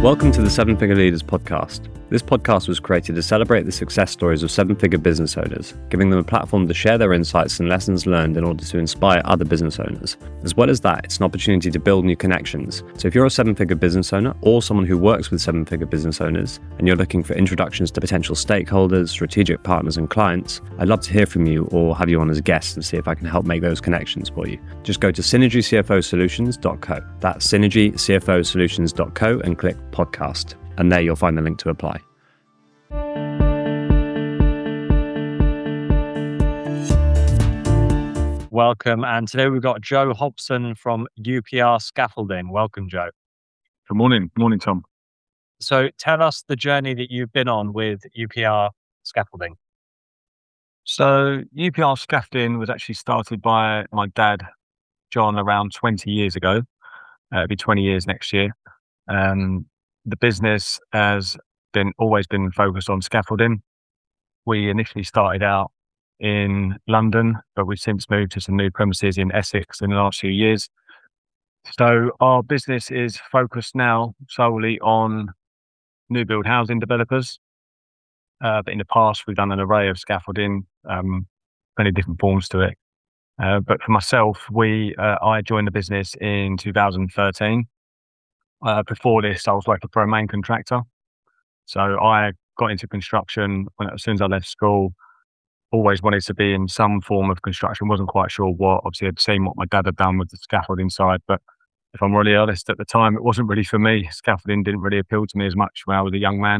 Welcome to the Seven Figure Leaders podcast. This podcast was created to celebrate the success stories of seven-figure business owners, giving them a platform to share their insights and lessons learned in order to inspire other business owners. As well as that, it's an opportunity to build new connections. So if you're a seven-figure business owner or someone who works with seven-figure business owners and you're looking for introductions to potential stakeholders, strategic partners and clients, I'd love to hear from you or have you on as a guest and see if I can help make those connections for you. Just go to synergycfosolutions.co. That's synergycfosolutions.co and click podcast. And there you'll find the link to apply. Welcome. And today we've got Joe Hobson from UPR Scaffolding. Welcome, Joe. Good morning. Good morning, Tom. So tell us the journey that you've been on with UPR Scaffolding. So UPR Scaffolding was actually started by my dad, John, around 20 years ago. It'll be 20 years next year. The business has always been focused on scaffolding. We initially started out in London, but we've since moved to some new premises in Essex in the last few years. So our business is focused now solely on new build housing developers. But in the past, we've done an array of scaffolding, many different forms to it. But for myself, I joined the business in 2013. Before this, I was working for a main contractor. So I got into construction as soon as I left school. Always wanted to be in some form of construction. Wasn't quite sure what. Obviously, I'd seen what my dad had done with the scaffolding side. But if I'm really honest, at the time, it wasn't really for me. Scaffolding didn't really appeal to me as much when I was a young man.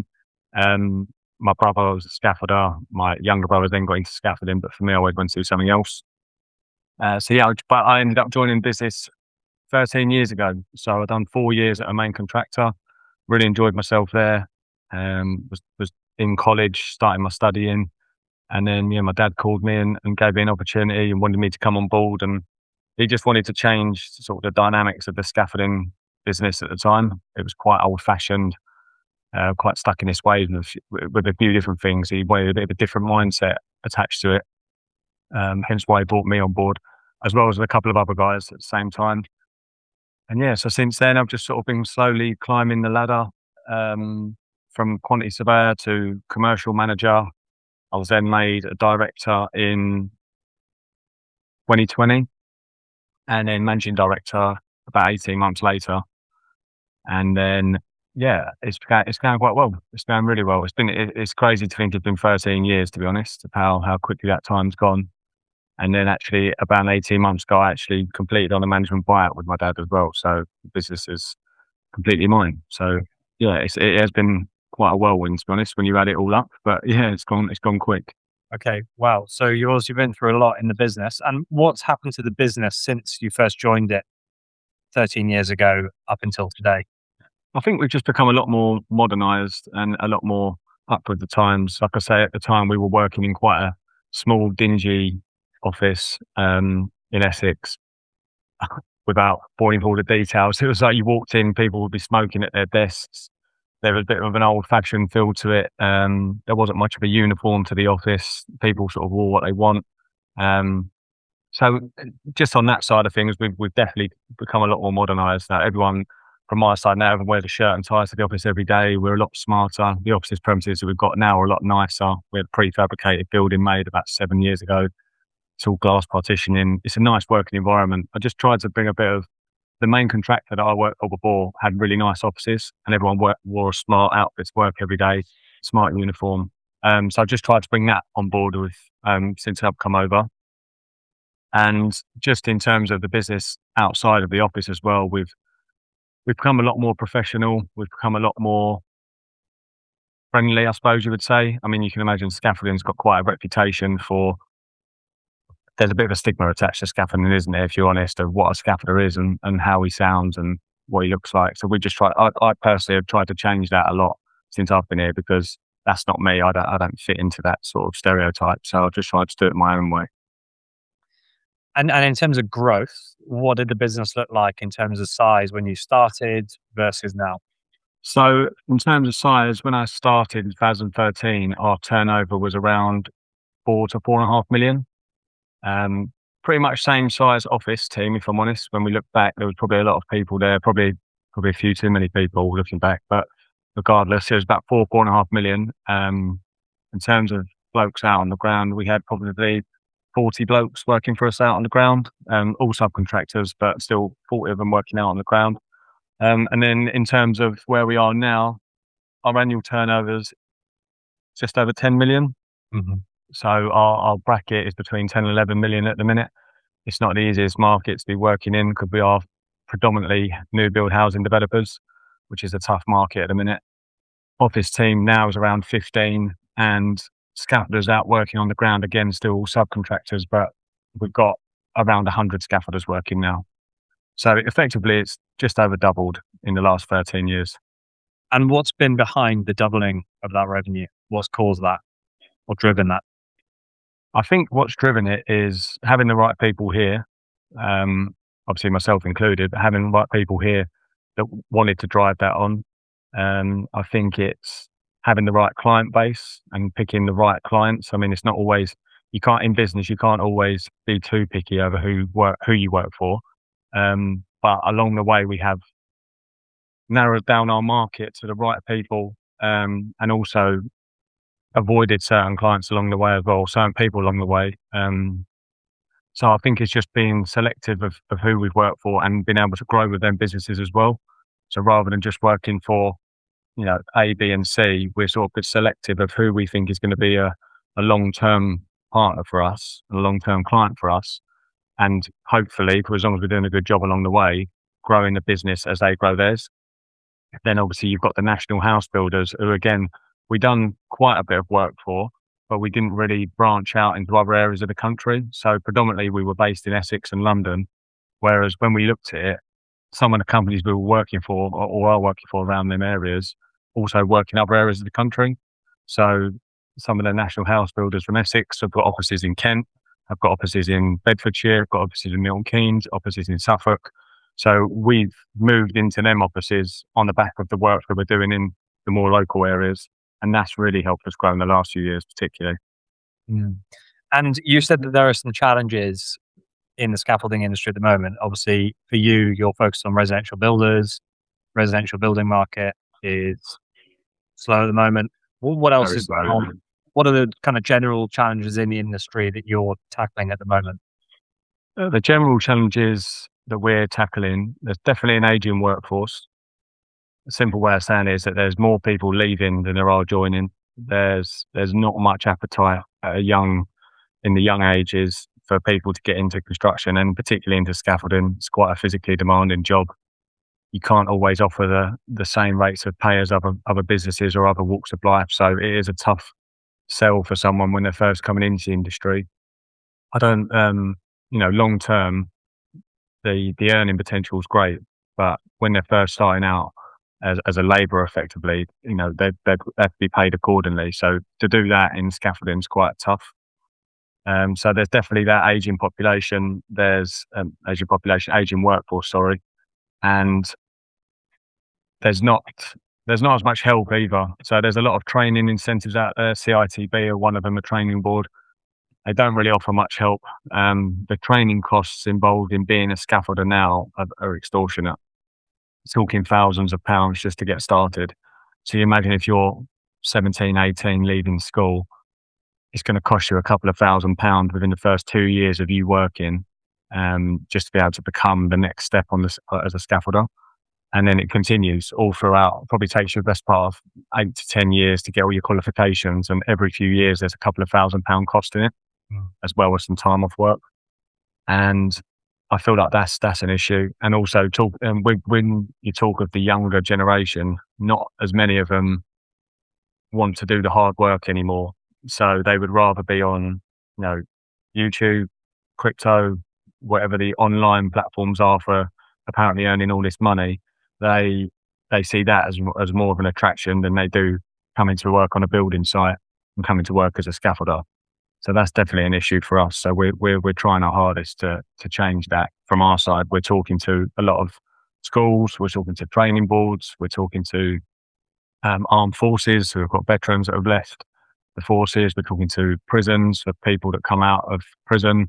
My brother was a scaffolder. My younger brother then got into scaffolding. But for me, I always went to do something else. But I ended up joining business 13 years ago. So I've done 4 years at a main contractor. Really enjoyed myself there. Was in college, starting my studying. And then, my dad called me and gave me an opportunity and wanted me to come on board. And he just wanted to change sort of the dynamics of the scaffolding business at the time. It was quite old fashioned, quite stuck in his ways with a few different things. He wanted a bit of a different mindset attached to it. Hence why he brought me on board, as well as a couple of other guys at the same time. And so since then, I've just sort of been slowly climbing the ladder from quantity surveyor to commercial manager. I was then made a director in 2020 and then managing director about 18 months later. And then, it's going quite well. It's going really well. It's crazy to think it's been 13 years, to be honest, of how quickly that time's gone. And then actually about 18 months ago, I actually completed on a management buyout with my dad as well. So the business is completely mine. So it has been quite a whirlwind, to be honest, when you add it all up. But it's gone quick. Okay, wow. So you've been through a lot in the business. And what's happened to the business since you first joined it 13 years ago up until today? I think we've just become a lot more modernised and a lot more up with the times. Like I say, at the time we were working in quite a small, dingy office in Essex. Without boring all the details, it was like you walked in, people would be smoking at their desks. There was a bit of an old-fashioned feel to it. There wasn't much of a uniform to the office. People sort of wore what they want. So just on that side of things, we've definitely become a lot more modernised now. Everyone from my side now wears a shirt and ties to the office every day. We're a lot smarter. The office premises that we've got now are a lot nicer. We had a prefabricated building made about 7 years ago. It's all glass partitioning. It's a nice working environment. I just tried to bring a bit of the main contractor that I worked for before had really nice offices and everyone wore a smart outfit to work every day, smart uniform. So I just tried to bring that on board with since I've come over. And just in terms of the business outside of the office as well, we've become a lot more professional. We've become a lot more friendly, I suppose you would say. I mean, you can imagine scaffolding's got quite a reputation for. There's a bit of a stigma attached to scaffolding, isn't there, if you're honest, of what a scaffolder is and how he sounds and what he looks like. So we just I personally have tried to change that a lot since I've been here because that's not me. I don't fit into that sort of stereotype. So I've just tried to do it my own way. And in terms of growth, what did the business look like in terms of size when you started versus now? So in terms of size, when I started in 2013, our turnover was around 4 to 4.5 million. Pretty much same size office team, if I'm honest. When we look back, there was probably a lot of people there, probably a few too many people looking back, but regardless. It was about 4.5 million. In terms of blokes out on the ground, we had probably 40 blokes working for us out on the ground, all subcontractors, but still 40 of them working out on the ground. And then in terms of where we are now, our annual turnover's just over 10 million. Mm-hmm. So our bracket is between 10 and 11 million at the minute. It's not the easiest market to be working in because we are predominantly new build housing developers, which is a tough market at the minute. Office team now is around 15, and scaffolders out working on the ground, again, still subcontractors, but we've got around 100 scaffolders working now. So effectively, it's just over doubled in the last 13 years. And what's been behind the doubling of that revenue? What's caused that or driven that? I think what's driven it is having the right people here, obviously myself included, but having the right people here that wanted to drive that on. I think it's having the right client base and picking the right clients. I mean, it's not always, you can't always be too picky over who you work for. But along the way, we have narrowed down our market to the right people, and also avoided certain clients along the way as well, certain people along the way. So I think it's just being selective of who we've worked for and being able to grow with them businesses as well. So rather than just working for, A, B, and C, we're sort of selective of who we think is going to be a long-term partner for us, a long-term client for us. And hopefully, for as long as we're doing a good job along the way, growing the business as they grow theirs. Then obviously you've got the national house builders who, again, we done quite a bit of work for, but we didn't really branch out into other areas of the country. So predominantly we were based in Essex and London, whereas when we looked at it, some of the companies we were working for or are working for around them areas also work in other areas of the country. So some of the national house builders from Essex have got offices in Kent, have got offices in Bedfordshire, have got offices in Milton Keynes, offices in Suffolk. So we've moved into them offices on the back of the work that we're doing in the more local areas. And that's really helped us grow in the last few years, particularly. Mm. And you said that there are some challenges in the scaffolding industry at the moment. Obviously, for you, you're focused on residential builders. Residential building market is slow at the moment. What else is going on? What are the kind of general challenges in the industry that you're tackling at the moment? The general challenges that we're tackling, there's definitely an aging workforce. A simple way of saying it is that there's more people leaving than there are joining. There's not much appetite in the young ages for people to get into construction, and particularly into scaffolding. It's quite a physically demanding job. You can't always offer the same rates of pay as other businesses or other walks of life. So it is a tough sell for someone when they're first coming into the industry. I don't, long term, the earning potential is great, but when they're first starting out as a labourer, effectively, they have to be paid accordingly. So to do that in scaffolding is quite tough. So there's definitely that aging population. There's aging workforce, sorry, and there's not as much help either. So there's a lot of training incentives out there. CITB are one of them, a training board. They don't really offer much help. The training costs involved in being a scaffolder now are extortionate. Talking thousands of pounds just to get started. So you imagine if you're 17, 18, leaving school, it's going to cost you a couple of £1,000 within the first 2 years of you working, just to be able to become the next step on this as a scaffolder. And then it continues all throughout. It probably takes you the best part of 8 to 10 years to get all your qualifications. And every few years, there's a couple of £1,000 cost in it, as well as some time off work. And I feel like that's an issue. And also when you talk of the younger generation, not as many of them want to do the hard work anymore. So they would rather be on, YouTube, crypto, whatever the online platforms are for apparently earning all this money. They see that as more of an attraction than they do coming to work on a building site and coming to work as a scaffolder. So that's definitely an issue for us. So we're trying our hardest to change that from our side. We're talking to a lot of schools. We're talking to training boards. We're talking to armed forces who have got veterans that have left the forces. We're talking to prisons for people that come out of prison.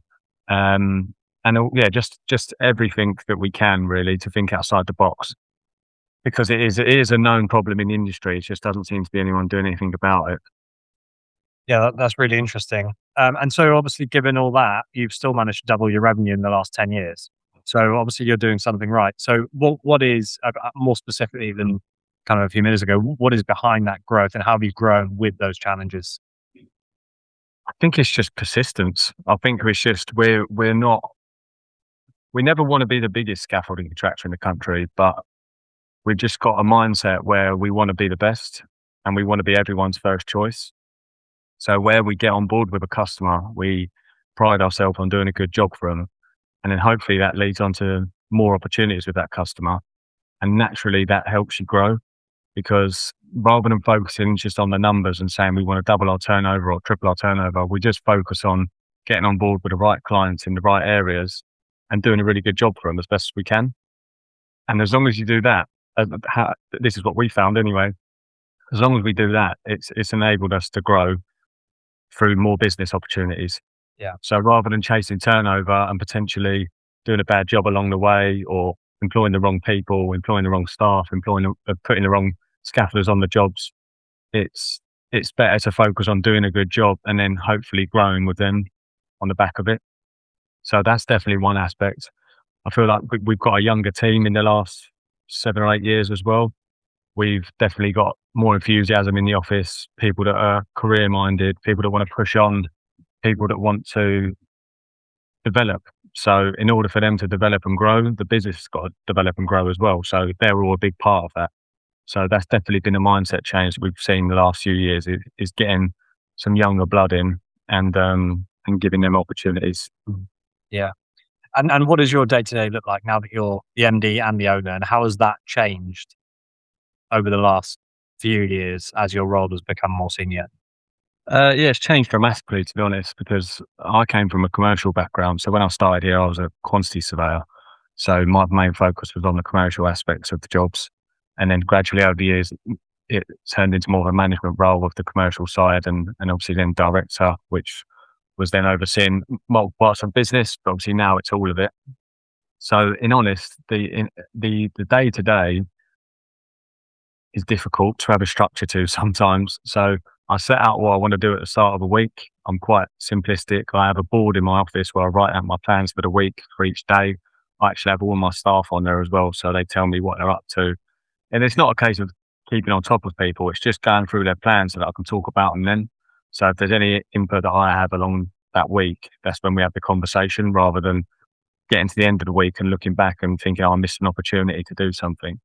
Just everything that we can really to think outside the box. because it is a known problem in the industry. It just doesn't seem to be anyone doing anything about it. Yeah, that's really interesting. And so obviously, given all that, you've still managed to double your revenue in the last 10 years. So obviously you're doing something right. So what is, more specifically than kind of a few minutes ago, what is behind that growth, and how have you grown with those challenges? I think it's just persistence. I think it's just we never want to be the biggest scaffolding contractor in the country, but we've just got a mindset where we want to be the best and we want to be everyone's first choice. So where we get on board with a customer, we pride ourselves on doing a good job for them. And then hopefully that leads on to more opportunities with that customer. And naturally that helps you grow, because rather than focusing just on the numbers and saying we want to double our turnover or triple our turnover, we just focus on getting on board with the right clients in the right areas and doing a really good job for them as best as we can. And as long as you do that, this is what we found anyway, as long as we do that, it's enabled us to grow through more business opportunities. Yeah. So rather than chasing turnover and potentially doing a bad job along the way, or employing the wrong people, employing the wrong staff, putting the wrong scaffolders on the jobs, it's better to focus on doing a good job and then hopefully growing with them on the back of it. So that's definitely one aspect. I feel like we've got a younger team in the last 7 or 8 years as well. We've definitely got more enthusiasm in the office, people that are career minded, people that want to push on, people that want to develop. So in order for them to develop and grow, the business has got to develop and grow as well. So they're all a big part of that. So that's definitely been a mindset change that we've seen the last few years, is getting some younger blood in and giving them opportunities. Yeah. And what does your day-to-day look like now that you're the MD and the owner, and how has that changed over the last few years as your role has become more senior? Yeah, it's changed dramatically, to be honest, because I came from a commercial background. So when I started here, I was a quantity surveyor. So my main focus was on the commercial aspects of the jobs. And then gradually over the years, it turned into more of a management role of the commercial side, and obviously then director, which was then overseeing multiple parts of business, but obviously now it's all of it. So in honest, the day to day is difficult to have a structure to sometimes. So I set out what I want to do at the start of the week. I'm quite simplistic. I have a board in my office where I write out my plans for the week for each day. I actually have all my staff on there as well, so they tell me what they're up to. And it's not a case of keeping on top of people. It's just going through their plans so that I can talk about them then. So if there's any input that I have along that week, that's when we have the conversation, rather than getting to the end of the week and looking back and thinking, oh, I missed an opportunity to do something.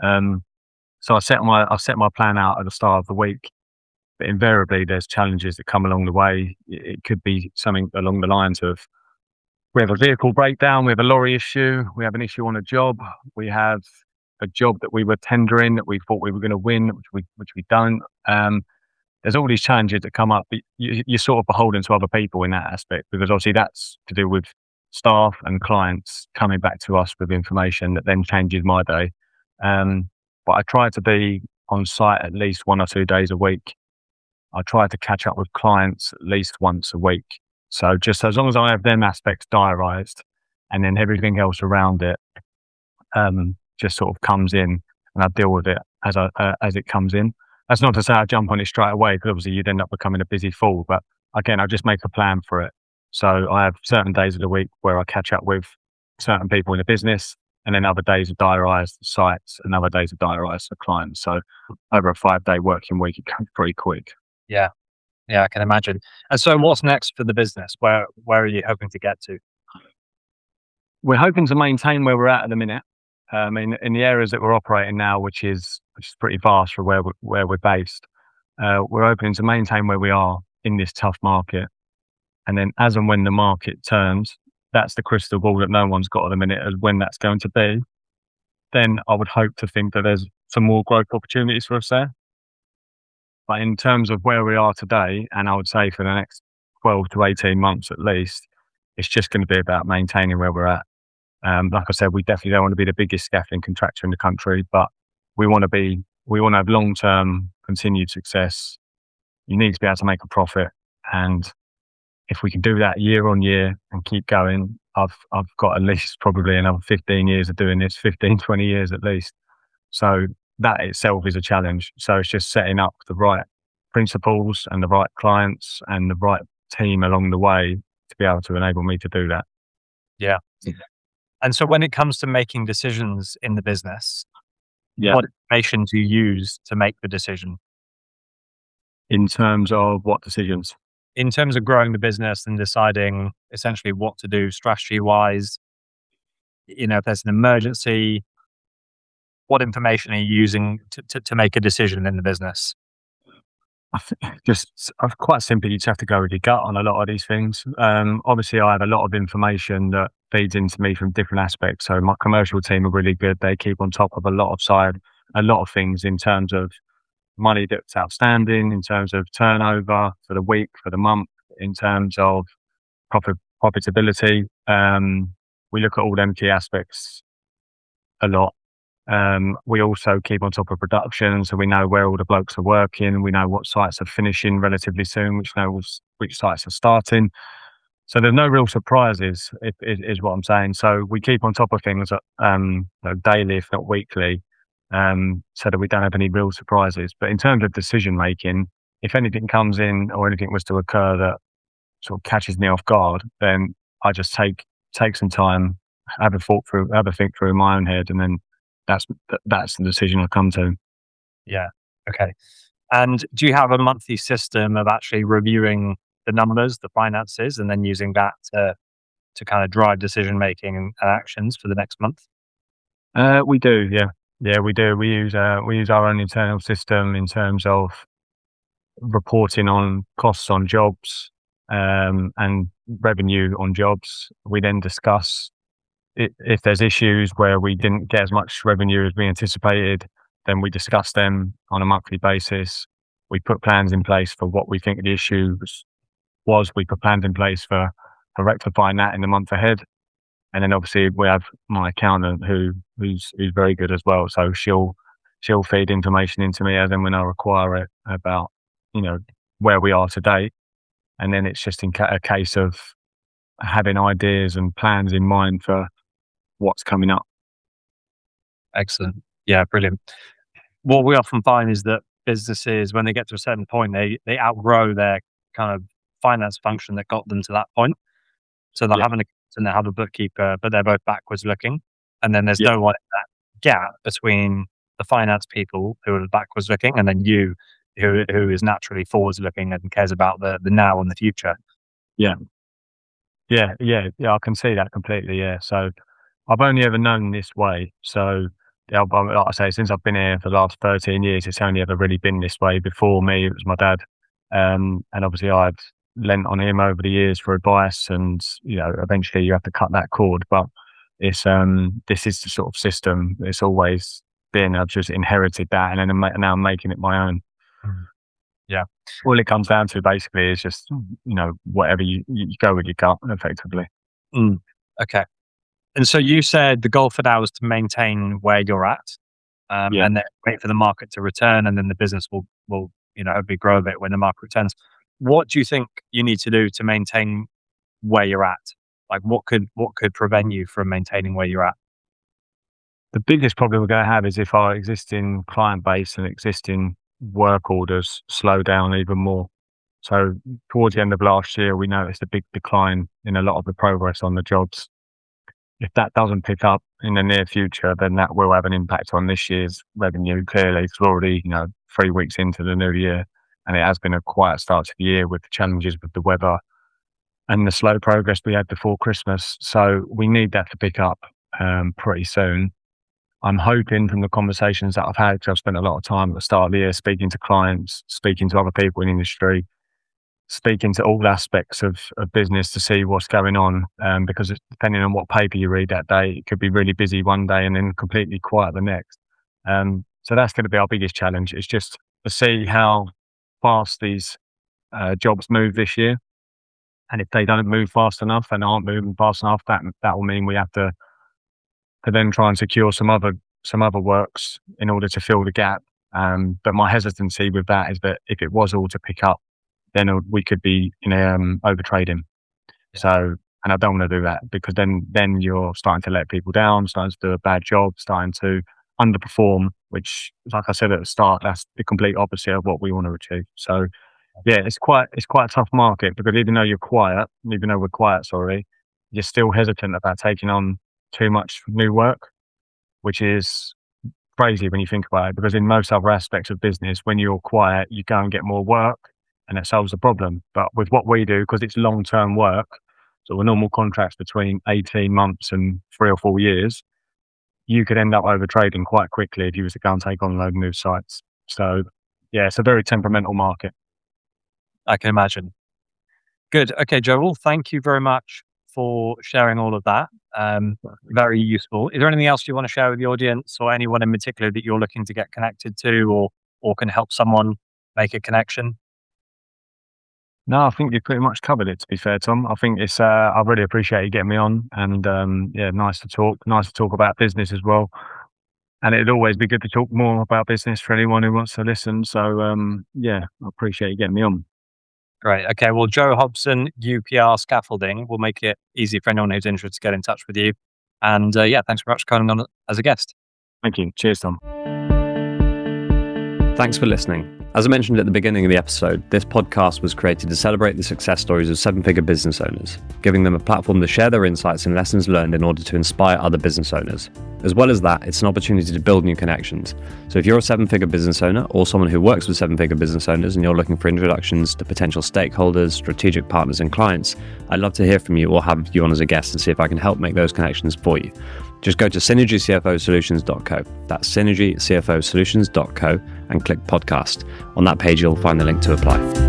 So I set my plan out at the start of the week, but invariably there's challenges that come along the way. It could be something along the lines of, we have a vehicle breakdown, we have a lorry issue, we have an issue on a job, we have a job that we were tendering that we thought we were going to win, which we don't. There's all these challenges that come up, but you're sort of beholden to other people in that aspect, because obviously that's to do with staff and clients coming back to us with information that then changes my day. But I try to be on site at least 1 or 2 days a week. I try to catch up with clients at least once a week. So just as long as I have them aspects diarised, and then everything else around it just sort of comes in, and I deal with it as it comes in. That's not to say I jump on it straight away, because obviously you'd end up becoming a busy fool. But again, I just make a plan for it. So I have certain days of the week where I catch up with certain people in the business, and then other days are diarised sites, and other days are diarised for clients. So over a 5-day working week, it goes pretty quick. Yeah. Yeah, I can imagine. And so what's next for the business? Where are you hoping to get to? We're hoping to maintain where we're at the minute. In the areas that we're operating now, which is pretty vast for where we're based. We're hoping to maintain where we are in this tough market. And then as and when the market turns, that's the crystal ball that no one's got at the minute, as when that's going to be. Then I would hope to think that there's some more growth opportunities for us there. But in terms of where we are today, and I would say for the next 12 to 18 months at least, it's just going to be about maintaining where we're at. Like I said, we definitely don't want to be the biggest scaffolding contractor in the country, but we want to have long-term continued success. You need to be able to make a profit. And if we can do that year on year and keep going, I've got at least probably another 15 years of doing this, 15, 20 years at least. So that itself is a challenge. So it's just setting up the right principles and the right clients and the right team along the way to be able to enable me to do that. Yeah. And so when it comes to making decisions in the business, Yeah. what information do you use to make the decision? In terms of what decisions? In terms of growing the business and deciding essentially what to do strategy wise, if there's an emergency, what information are you using to make a decision in the business? I think just quite simply, you just have to go with your gut on a lot of these things. Obviously, I have a lot of information that feeds into me from different aspects. So my commercial team are really good. They keep on top of a lot of things in terms of money that's outstanding, in terms of turnover for the week, for the month, in terms of profitability. We look at all them key aspects a lot. We also keep on top of production, so we know where all the blokes are working. We know what sites are finishing relatively soon, which sites are starting. So there's no real surprises, is what I'm saying. So we keep on top of things daily, if not weekly, so that we don't have any real surprises. But in terms of decision making, if anything comes in or anything was to occur that sort of catches me off guard, then I just take some time, have a think through in my own head, and then that's the decision I come to. Yeah. Okay. And do you have a monthly system of actually reviewing the numbers, the finances, and then using that to kind of drive decision making and actions for the next month? We do, yeah, we do. We use our own internal system in terms of reporting on costs on jobs and revenue on jobs. We then discuss if there's issues where we didn't get as much revenue as we anticipated, then we discuss them on a monthly basis. We put plans in place for what we think the issue was. We put plans in place for rectifying that in the month ahead. And then obviously we have my accountant who's very good as well. So she'll feed information into me as and when I require it about, where we are today. And then it's just a case of having ideas and plans in mind for what's coming up. Excellent. Yeah, brilliant. What we often find is that businesses, when they get to a certain point, they outgrow their kind of finance function that got them to that point. So they'll have an accountant, they have a bookkeeper, but they're both backwards looking. And then there's no one in that gap between the finance people who are backwards looking and then you who is naturally forwards looking and cares about the now and the future. Yeah, I can see that completely. Yeah. So I've only ever known this way. So like I say, since I've been here for the last 13 years, it's only ever really been this way. Before me, it was my dad. And obviously I've lent on him over the years for advice, and, eventually you have to cut that cord. But it's, this is the sort of system it's always been. I've just inherited that, and then now I'm making it my own. Yeah. All it comes down to basically is just, whatever you go with your gut effectively. Okay. And so you said the goal for now is to maintain where you're at, and then wait for the market to return, and then the business will hopefully grow a bit when the market returns. What do you think you need to do to maintain where you're at? Like what could prevent you from maintaining where you're at? The biggest problem we're going to have is if our existing client base and existing work orders slow down even more. So towards the end of last year, we noticed a big decline in a lot of the progress on the jobs. If that doesn't pick up in the near future, then that will have an impact on this year's revenue. Clearly, it's already 3 weeks into the new year, and it has been a quiet start to the year with the challenges with the weather and the slow progress we had before Christmas. So we need that to pick up pretty soon. I'm hoping from the conversations that I've had, because I've spent a lot of time at the start of the year speaking to clients, speaking to other people in the industry, speaking to all aspects of business to see what's going on, because depending on what paper you read that day, it could be really busy one day and then completely quiet the next. So that's going to be our biggest challenge. It's just to see how fast these jobs move this year. And if they don't move fast enough and aren't moving fast enough, that will mean we have to then try and secure some other works in order to fill the gap. But my hesitancy with that is that if it was all to pick up, then we could be overtrading. So, and I don't want to do that, because then you're starting to let people down, starting to do a bad job, starting to underperform, which, like I said at the start, that's the complete opposite of what we want to achieve. So yeah, it's quite a tough market, because even though we're quiet, you're still hesitant about taking on too much new work, which is crazy when you think about it, because in most other aspects of business, when you're quiet, you go and get more work and that solves the problem. But with what we do, because it's long-term work, so the normal contracts between 18 months and 3 or 4 years, you could end up over trading quite quickly if you was to go and take on a load of new sites. So yeah, it's a very temperamental market. I can imagine. Good. Okay, Joel, thank you very much for sharing all of that. Very useful. Is there anything else you want to share with the audience, or anyone in particular that you're looking to get connected to, or can help someone make a connection? No, I think you've pretty much covered it, to be fair, Tom. I think it's, I really appreciate you getting me on, and yeah, nice to talk about business as well. And it'd always be good to talk more about business for anyone who wants to listen. So yeah, I appreciate you getting me on. Great. Okay. Well, Joe Hobson, UPR Scaffolding, will make it easy for anyone who's interested to get in touch with you. And yeah, thanks very much for coming on as a guest. Thank you. Cheers, Tom. Thanks for listening. As I mentioned at the beginning of the episode, this podcast was created to celebrate the success stories of 7-figure business owners, giving them a platform to share their insights and lessons learned in order to inspire other business owners. As well as that, it's an opportunity to build new connections. So if you're a 7-figure business owner, or someone who works with 7-figure business owners, and you're looking for introductions to potential stakeholders, strategic partners and clients, I'd love to hear from you or have you on as a guest and see if I can help make those connections for you. Just go to synergycfosolutions.co. That's synergycfosolutions.co and click podcast. On that page, you'll find the link to apply.